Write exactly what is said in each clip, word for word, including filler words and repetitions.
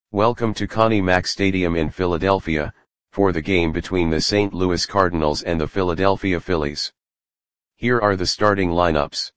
Welcome to Connie Mack Stadium in Philadelphia, for the game between the Saint Louis Cardinals and the Philadelphia Phillies. Here are the starting lineups.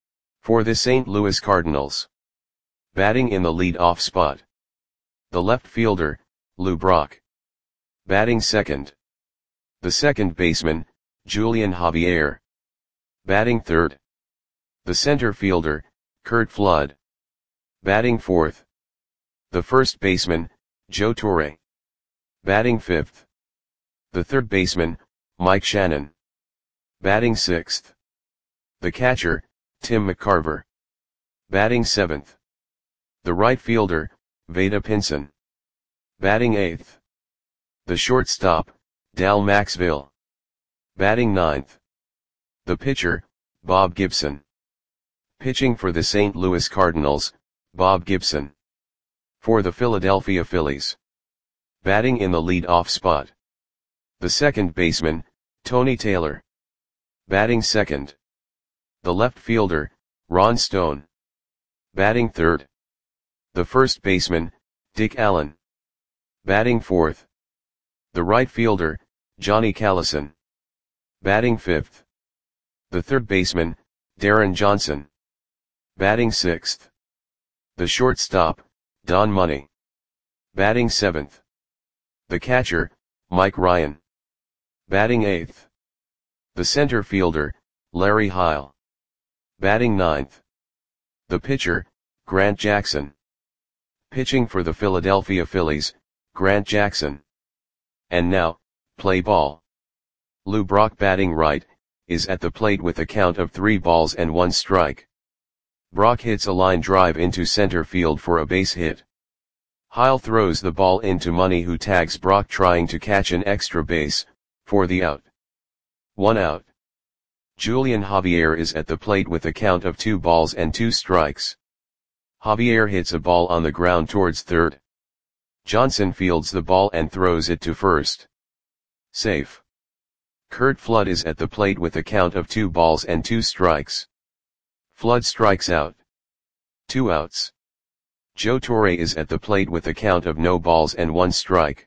For the Saint Louis Cardinals. Batting in the lead-off spot. The left fielder, Lou Brock. Batting second. The second baseman, Julian Javier. Batting third. The center fielder, Curt Flood. Batting fourth. The first baseman, Joe Torre. Batting fifth. The third baseman, Mike Shannon. Batting sixth. The catcher, Tim McCarver. Batting seventh. The right fielder, Vada Pinson. Batting eighth. The shortstop, Dal Maxville. Batting ninth. The pitcher, Bob Gibson. Pitching for the Saint Louis Cardinals, Bob Gibson. For the Philadelphia Phillies. Batting in the lead-off spot. The second baseman, Tony Taylor. Batting second. The left fielder, Ron Stone. Batting third. The first baseman, Dick Allen. Batting fourth. The right fielder, Johnny Callison. Batting fifth. The third baseman, Darren Johnson. Batting sixth. The shortstop, Don Money. Batting seventh. The catcher, Mike Ryan. Batting eighth. The center fielder, Larry Heil. Batting ninth. The pitcher, Grant Jackson. Pitching for the Philadelphia Phillies, Grant Jackson. And now, play ball. Lou Brock batting right, is at the plate with a count of three balls and one strike. Brock hits a line drive into center field for a base hit. Heil throws the ball into Money, who tags Brock trying to catch an extra base, for the out. One out. Julian Javier is at the plate with a count of two balls and two strikes. Javier hits a ball on the ground towards third. Johnson fields the ball and throws it to first. Safe. Curt Flood is at the plate with a count of two balls and two strikes. Flood strikes out. Two outs. Joe Torre is at the plate with a count of no balls and one strike.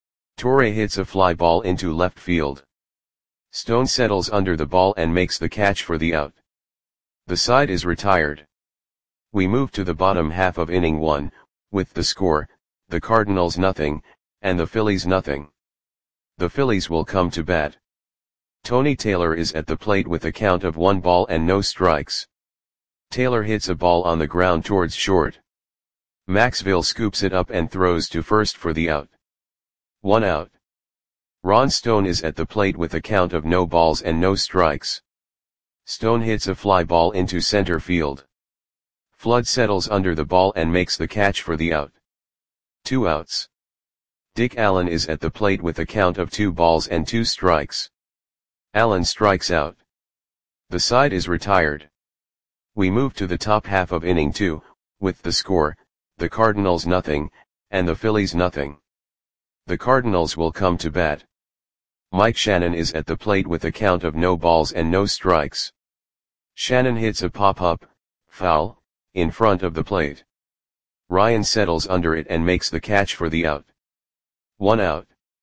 Torre hits a fly ball into left field. Stone settles under the ball and makes the catch for the out. The side is retired. We move to the bottom half of inning one, with the score, the Cardinals nothing, and the Phillies nothing. The Phillies will come to bat. Tony Taylor is at the plate with a count of one ball and no strikes. Taylor hits a ball on the ground towards short. Maxville scoops it up and throws to first for the out. One out. Ron Stone is at the plate with a count of no balls and no strikes. Stone hits a fly ball into center field. Flood settles under the ball and makes the catch for the out. Two outs. Dick Allen is at the plate with a count of two balls and two strikes. Allen strikes out. The side is retired. We move to the top half of inning two, with the score, the Cardinals nothing, and the Phillies nothing. The Cardinals will come to bat. Mike Shannon is at the plate with a count of no balls and no strikes. Shannon hits a pop-up, foul, in front of the plate. Ryan settles under it and makes the catch for the out. One out.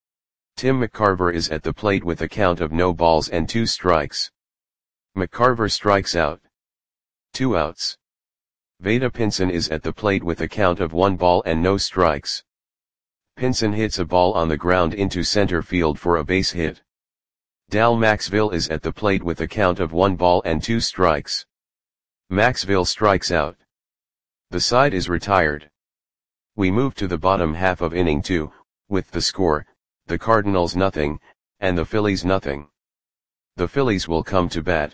Tim McCarver is at the plate with a count of no balls and two strikes. McCarver strikes out. Two outs. Vada Pinson is at the plate with a count of one ball and no strikes. Pinson hits a ball on the ground into center field for a base hit. Dal Maxville is at the plate with a count of one ball and two strikes. Maxville strikes out. The side is retired. We move to the bottom half of inning two, with the score, the Cardinals nothing, and the Phillies nothing. The Phillies will come to bat.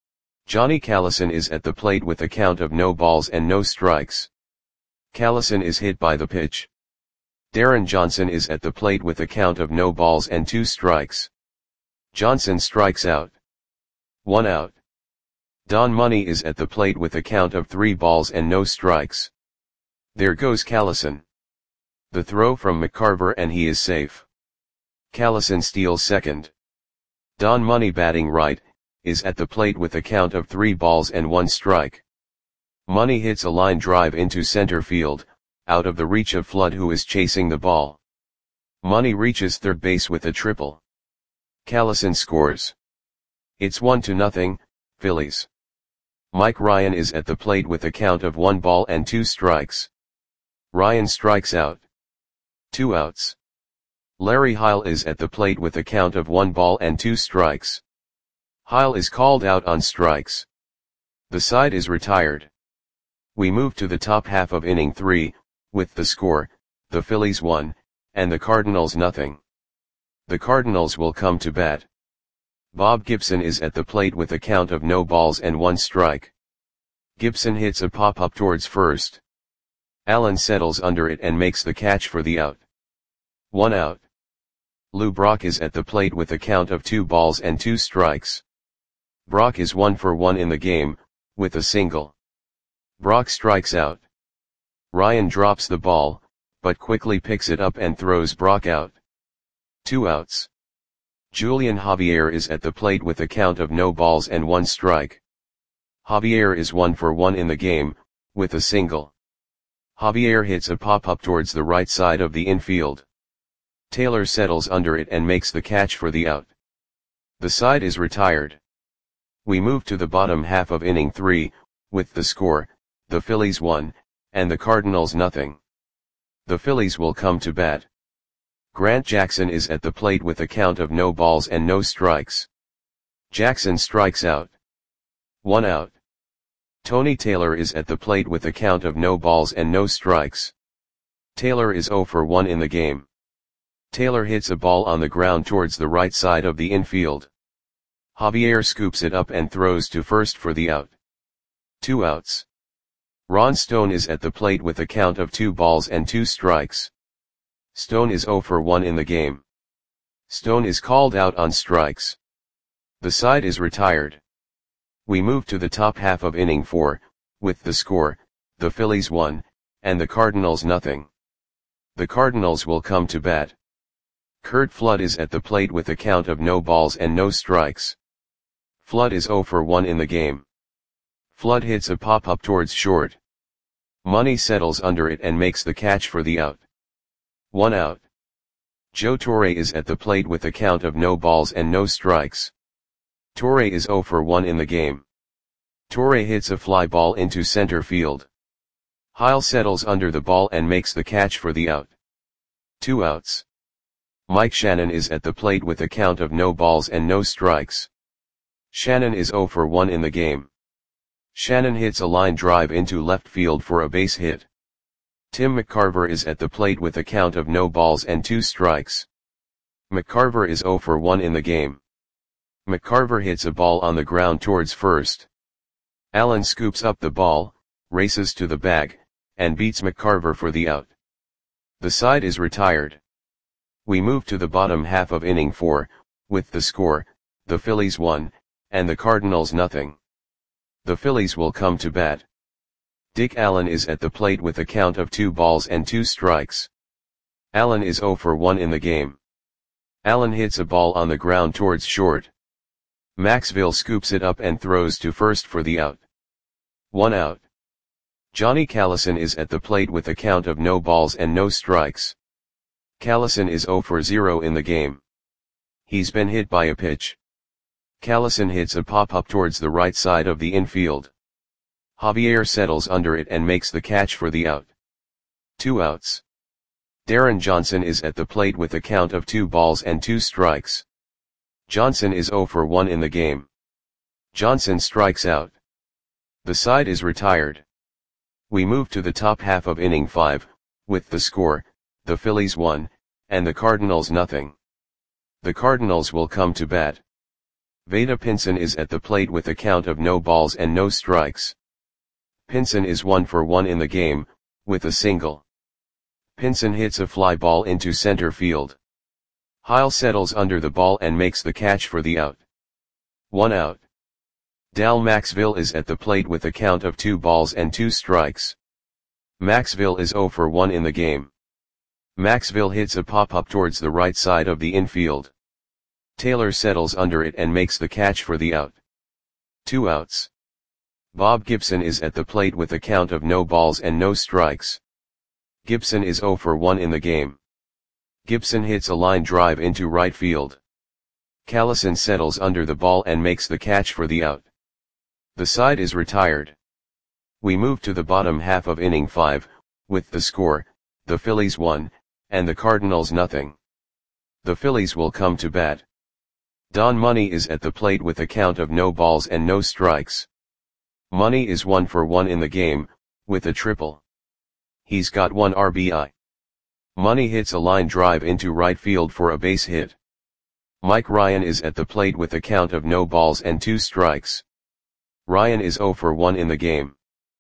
Johnny Callison is at the plate with a count of no balls and no strikes. Callison is hit by the pitch. Darren Johnson is at the plate with a count of no balls and two strikes. Johnson strikes out. One out. Don Money is at the plate with a count of three balls and no strikes. There goes Callison. The throw from McCarver and he is safe. Callison steals second. Don Money batting right, is at the plate with a count of three balls and one strike. Money hits a line drive into center field, out of the reach of Flood, who is chasing the ball. Money reaches third base with a triple. Callison scores. It's one to nothing, Phillies. Mike Ryan is at the plate with a count of one ball and two strikes. Ryan strikes out. Two outs. Larry Heil is at the plate with a count of one ball and two strikes. Heil is called out on strikes. The side is retired. We move to the top half of inning three, with the score, the Phillies one, and the Cardinals nothing. The Cardinals will come to bat. Bob Gibson is at the plate with a count of no balls and one strike. Gibson hits a pop-up towards first. Allen settles under it and makes the catch for the out. One out. Lou Brock is at the plate with a count of two balls and two strikes. Brock is one for one in the game, with a single. Brock strikes out. Ryan drops the ball, but quickly picks it up and throws Brock out. Two outs. Julian Javier is at the plate with a count of no balls and one strike. Javier is one for one in the game, with a single. Javier hits a pop-up towards the right side of the infield. Taylor settles under it and makes the catch for the out. The side is retired. We move to the bottom half of inning three, with the score, the Phillies one, and the Cardinals nothing. The Phillies will come to bat. Grant Jackson is at the plate with a count of no balls and no strikes. Jackson strikes out. One out. Tony Taylor is at the plate with a count of no balls and no strikes. Taylor is zero for one in the game. Taylor hits a ball on the ground towards the right side of the infield. Javier scoops it up and throws to first for the out. Two outs. Ron Stone is at the plate with a count of two balls and two strikes. Stone is zero for one in the game. Stone is called out on strikes. The side is retired. We move to the top half of inning four, with the score, the Phillies one, and the Cardinals nothing. The Cardinals will come to bat. Curt Flood is at the plate with a count of no balls and no strikes. Flood is zero for one in the game. Flood hits a pop-up towards short. Money settles under it and makes the catch for the out. One out. Joe Torre is at the plate with a count of no balls and no strikes. Torre is zero for one in the game. Torre hits a fly ball into center field. Heil settles under the ball and makes the catch for the out. Two outs. Mike Shannon is at the plate with a count of no balls and no strikes. Shannon is zero for one in the game. Shannon hits a line drive into left field for a base hit. Tim McCarver is at the plate with a count of no balls and two strikes. McCarver is zero for one in the game. McCarver hits a ball on the ground towards first. Allen scoops up the ball, races to the bag, and beats McCarver for the out. The side is retired. We move to the bottom half of inning four, with the score, the Phillies one, and the Cardinals nothing. The Phillies will come to bat. Dick Allen is at the plate with a count of two balls and two strikes. Allen is zero for one in the game. Allen hits a ball on the ground towards short. Maxville scoops it up and throws to first for the out. One out. Johnny Callison is at the plate with a count of no balls and no strikes. Callison is zero for zero in the game. He's been hit by a pitch. Callison hits a pop-up towards the right side of the infield. Javier settles under it and makes the catch for the out. Two outs. Darren Johnson is at the plate with a count of two balls and two strikes. Johnson is zero for one in the game. Johnson strikes out. The side is retired. We move to the top half of inning five, with the score, the Phillies one, and the Cardinals nothing. The Cardinals will come to bat. Vada Pinson is at the plate with a count of no balls and no strikes. Pinson is one for one in the game, with a single. Pinson hits a fly ball into center field. Heil settles under the ball and makes the catch for the out. One out. Dal Maxville is at the plate with a count of two balls and two strikes. Maxville is zero for one in the game. Maxville hits a pop-up towards the right side of the infield. Taylor settles under it and makes the catch for the out. Two outs. Bob Gibson is at the plate with a count of no balls and no strikes. Gibson is zero for one in the game. Gibson hits a line drive into right field. Callison settles under the ball and makes the catch for the out. The side is retired. We move to the bottom half of inning five, with the score, the Phillies one, and the Cardinals nothing. The Phillies will come to bat. Don Money is at the plate with a count of no balls and no strikes. Money is one for one in the game, with a triple. He's got one R B I. Money hits a line drive into right field for a base hit. Mike Ryan is at the plate with a count of no balls and two strikes. Ryan is zero for one in the game.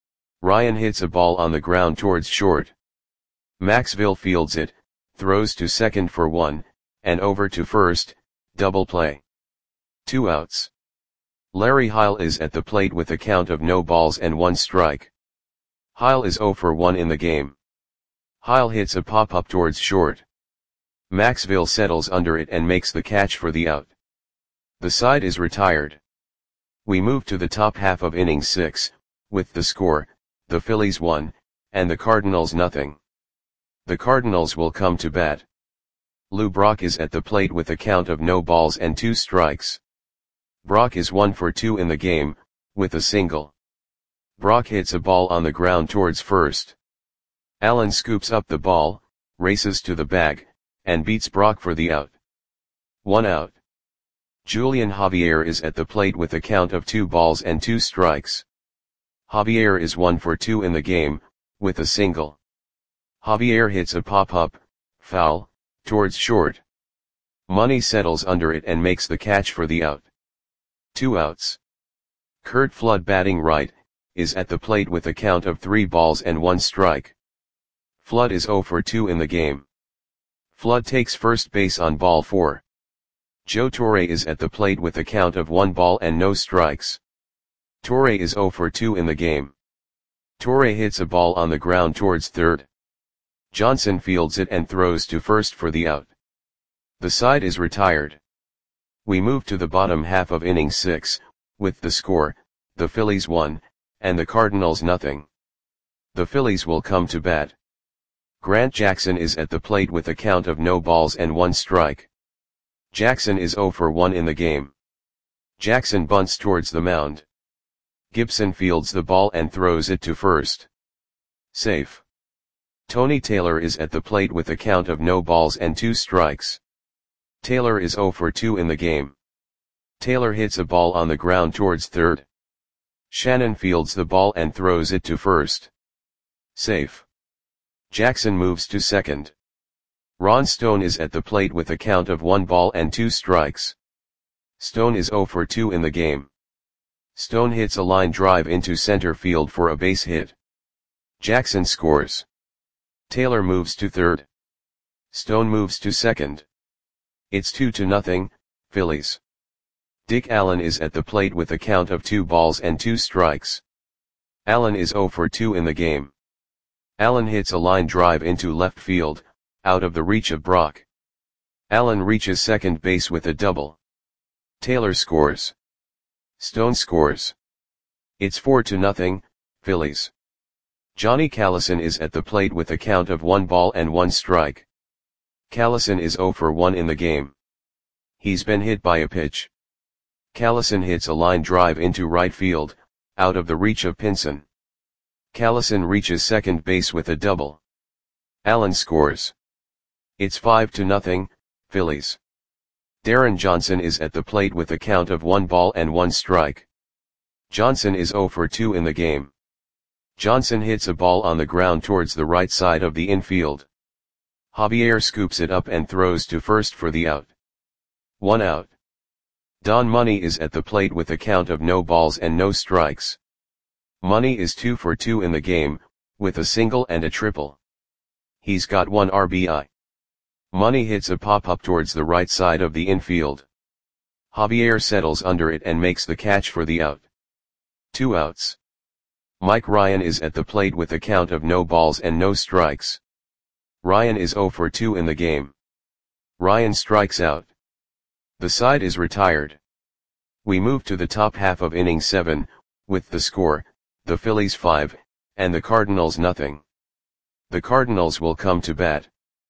Ryan hits a ball on the ground towards short. Maxville fields it, throws to second for one, and over to first, double play. Two outs. Larry Heil is at the plate with a count of no balls and one strike. Heil is zero for one in the game. Heil hits a pop-up towards short. Maxville settles under it and makes the catch for the out. The side is retired. We move to the top half of inning six, with the score, the Phillies one, and the Cardinals nothing. The Cardinals will come to bat. Lou Brock is at the plate with a count of no balls and two strikes. Brock is one for two in the game, with a single. Brock hits a ball on the ground towards first. Allen scoops up the ball, races to the bag, and beats Brock for the out. One out. Julian Javier is at the plate with a count of two balls and two strikes. Javier is one for two in the game, with a single. Javier hits a pop-up, foul, towards short. Money settles under it and makes the catch for the out. Two outs. Curt Flood, batting right, is at the plate with a count of three balls and one strike. Flood is zero for two in the game. Flood takes first base on ball four. Joe Torre is at the plate with a count of one ball and no strikes. Torre is zero for two in the game. Torre hits a ball on the ground towards third. Johnson fields it and throws to first for the out. The side is retired. We move to the bottom half of inning six, with the score, the Phillies one, and the Cardinals nothing. The Phillies will come to bat. Grant Jackson is at the plate with a count of no balls and one strike. Jackson is zero for one in the game. Jackson bunts towards the mound. Gibson fields the ball and throws it to first. Safe. Tony Taylor is at the plate with a count of no balls and two strikes. Taylor is zero for two in the game. Taylor hits a ball on the ground towards third. Shannon fields the ball and throws it to first. Safe. Jackson moves to second. Ron Stone is at the plate with a count of one ball and two strikes. Stone is zero for two in the game. Stone hits a line drive into center field for a base hit. Jackson scores. Taylor moves to third. Stone moves to second. It's two to nothing, Phillies. Dick Allen is at the plate with a count of two balls and two strikes. Allen is zero for two in the game. Allen hits a line drive into left field, out of the reach of Brock. Allen reaches second base with a double. Taylor scores. Stone scores. It's four to nothing, Phillies. Johnny Callison is at the plate with a count of one ball and one strike. Callison is zero for one in the game. He's been hit by a pitch. Callison hits a line drive into right field, out of the reach of Pinson. Callison reaches second base with a double. Allen scores. It's five to nothing, Phillies. Darren Johnson is at the plate with a count of one ball and one strike. Johnson is zero for two in the game. Johnson hits a ball on the ground towards the right side of the infield. Javier scoops it up and throws to first for the out. One out. Don Money is at the plate with a count of no balls and no strikes. Money is two for two in the game, with a single and a triple. He's got one R B I. Money hits a pop-up towards the right side of the infield. Javier settles under it and makes the catch for the out. Two outs. Mike Ryan is at the plate with a count of no balls and no strikes. Ryan is zero for two in the game. Ryan strikes out. The side is retired. We move to the top half of inning seven, with the score, the Phillies five, and the Cardinals nothing. The Cardinals will come to bat.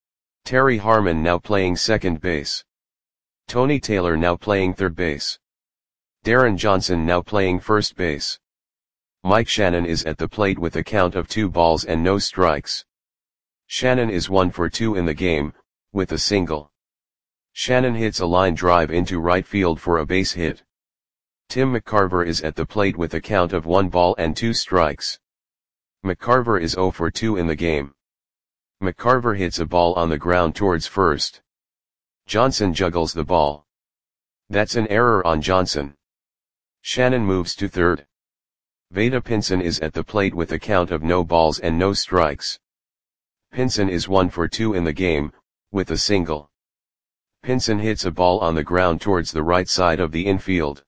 Terry Harmon now playing second base. Tony Taylor now playing third base. Darren Johnson now playing first base. Mike Shannon is at the plate with a count of two balls and no strikes. Shannon is one for two in the game, with a single. Shannon hits a line drive into right field for a base hit. Tim McCarver is at the plate with a count of one ball and two strikes. McCarver is zero for two in the game. McCarver hits a ball on the ground towards first. Johnson juggles the ball. That's an error on Johnson. Shannon moves to third. Vada Pinson is at the plate with a count of no balls and no strikes. Pinson is one for two in the game, with a single. Pinson hits a ball on the ground towards the right side of the infield.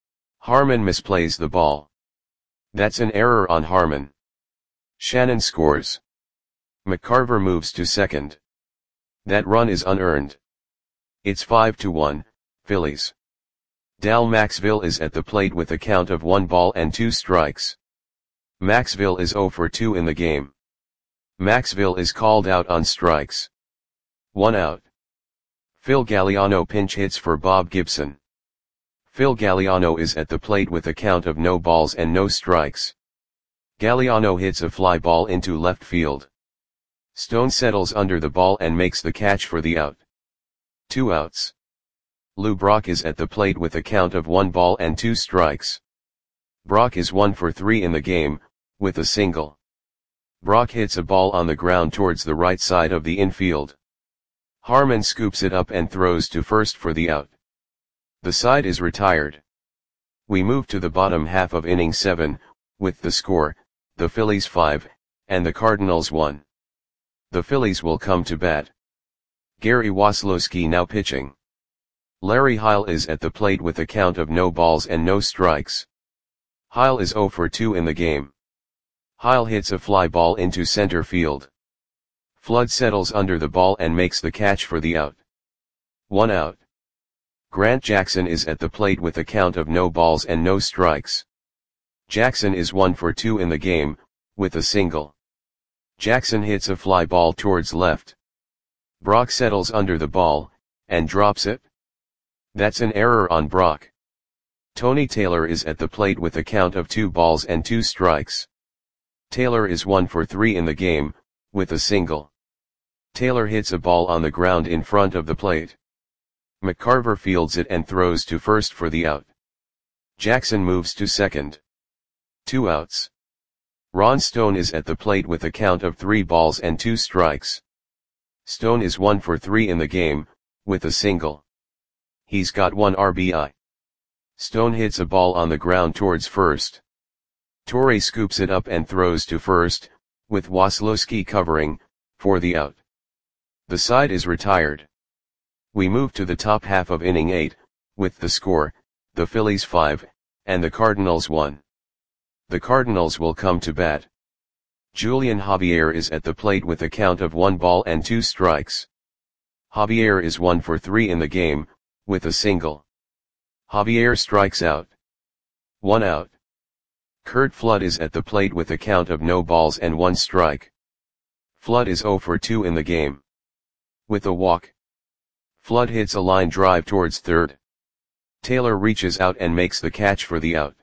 Harmon misplays the ball. That's an error on Harmon. Shannon scores. McCarver moves to second. That run is unearned. It's five to one, Phillies. Dal Maxville is at the plate with a count of one ball and two strikes. Maxville is zero for two in the game. Maxville is called out on strikes. One out. Phil Galliano pinch hits for Bob Gibson. Phil Galliano is at the plate with a count of no balls and no strikes. Galliano hits a fly ball into left field. Stone settles under the ball and makes the catch for the out. Two outs. Lou Brock is at the plate with a count of one ball and two strikes. Brock is one for three in the game, with a single. Brock hits a ball on the ground towards the right side of the infield. Harmon scoops it up and throws to first for the out. The side is retired. We move to the bottom half of inning seven, with the score, the Phillies five, and the Cardinals one. The Phillies will come to bat. Gary Waslowski now pitching. Larry Heil is at the plate with a count of no balls and no strikes. Heil is zero for two in the game. Heil hits a fly ball into center field. Flood settles under the ball and makes the catch for the out. One out. Grant Jackson is at the plate with a count of no balls and no strikes. Jackson is one for two in the game, with a single. Jackson hits a fly ball towards left. Brock settles under the ball, and drops it. That's an error on Brock. Tony Taylor is at the plate with a count of two balls and two strikes. Taylor is one for three in the game, with a single. Taylor hits a ball on the ground in front of the plate. McCarver fields it and throws to first for the out. Jackson moves to second. Two outs. Ron Stone is at the plate with a count of three balls and two strikes. Stone is one for three in the game, with a single. He's got one R B I. Stone hits a ball on the ground towards first. Torre scoops it up and throws to first, with Waslowski covering, for the out. The side is retired. We move to the top half of inning eight, with the score, the Phillies five, and the Cardinals one. The Cardinals will come to bat. Julian Javier is at the plate with a count of one ball and two strikes. Javier is one for three in the game, with a single. Javier strikes out. One out. Curt Flood is at the plate with a count of no balls and one strike. Flood is zero for two in the game. With a walk. Flood hits a line drive towards third. Taylor reaches out and makes the catch for the out.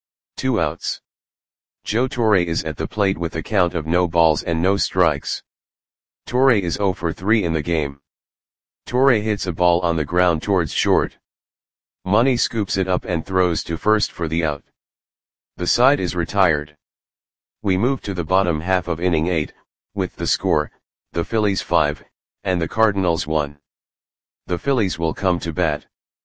Two outs. Joe Torre is at the plate with a count of no balls and no strikes. Torre is zero for three in the game. Torre hits a ball on the ground towards short. Money scoops it up and throws to first for the out. The side is retired. We move to the bottom half of inning eight, with the score, the Phillies five, and the Cardinals one. The Phillies will come to bat.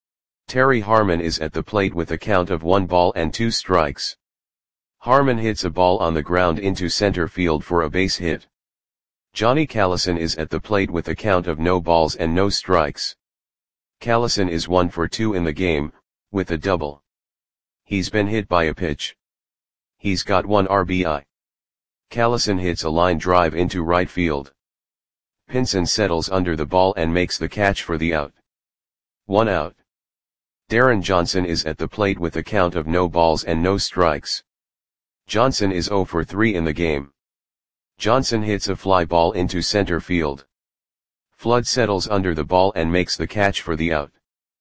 Terry Harmon is at the plate with a count of one ball and two strikes. Harmon hits a ball on the ground into center field for a base hit. Johnny Callison is at the plate with a count of no balls and no strikes. Callison is one for two in the game, with a double. He's been hit by a pitch. He's got one R B I. Callison hits a line drive into right field. Pinson settles under the ball and makes the catch for the out. One out. Darren Johnson is at the plate with a count of no balls and no strikes. Johnson is zero for three in the game. Johnson hits a fly ball into center field. Flood settles under the ball and makes the catch for the out.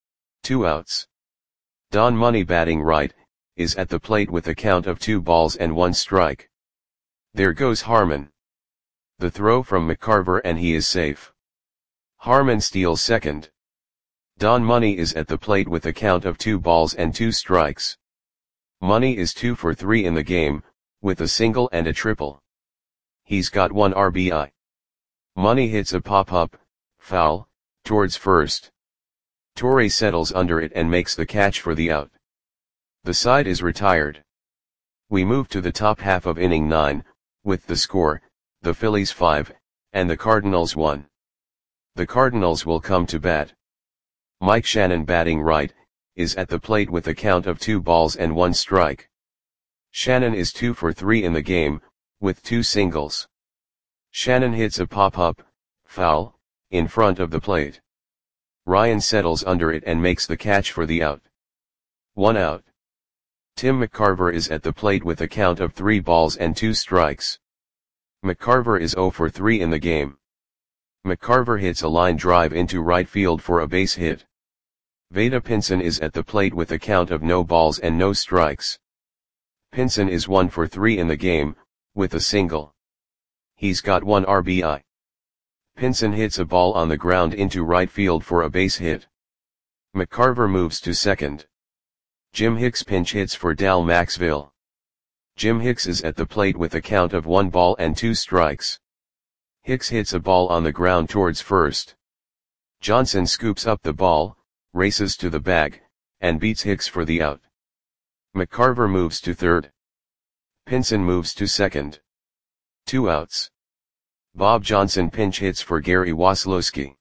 Two outs. Don Money, batting right, is at the plate with a count of two balls and one strike. There goes Harmon. The throw from McCarver and he is safe. Harmon steals second. Don Money is at the plate with a count of two balls and two strikes. Money is two for three in the game, with a single and a triple. He's got one R B I. Money hits a pop-up, foul, towards first. Torre settles under it and makes the catch for the out. The side is retired. We move to the top half of inning nine, with the score, the Phillies five, and the Cardinals one. The Cardinals will come to bat. Mike Shannon, batting right, is at the plate with a count of two balls and one strike. Shannon is two for three in the game, with two singles. Shannon hits a pop-up, foul, in front of the plate. Ryan settles under it and makes the catch for the out. One out. Tim McCarver is at the plate with a count of three balls and two strikes. McCarver is zero for three in the game. McCarver hits a line drive into right field for a base hit. Vada Pinson is at the plate with a count of no balls and no strikes. Pinson is one for three in the game, with a single. He's got one R B I. Pinson hits a ball on the ground into right field for a base hit. McCarver moves to second. Jim Hicks pinch hits for Dal Maxville. Jim Hicks is at the plate with a count of one ball and two strikes. Hicks hits a ball on the ground towards first. Johnson scoops up the ball, races to the bag, and beats Hicks for the out. McCarver moves to third. Pinson moves to second. Two outs. Bob Johnson pinch hits for Gary Waslowski.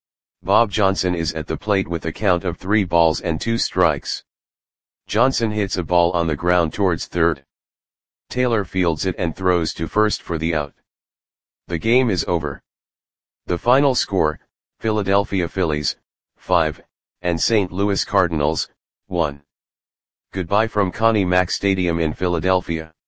Bob Johnson is at the plate with a count of three balls and two strikes. Johnson hits a ball on the ground towards third. Taylor fields it and throws to first for the out. The game is over. The final score, Philadelphia Phillies, five, and Saint Louis Cardinals, one. Goodbye from Connie Mack Stadium in Philadelphia.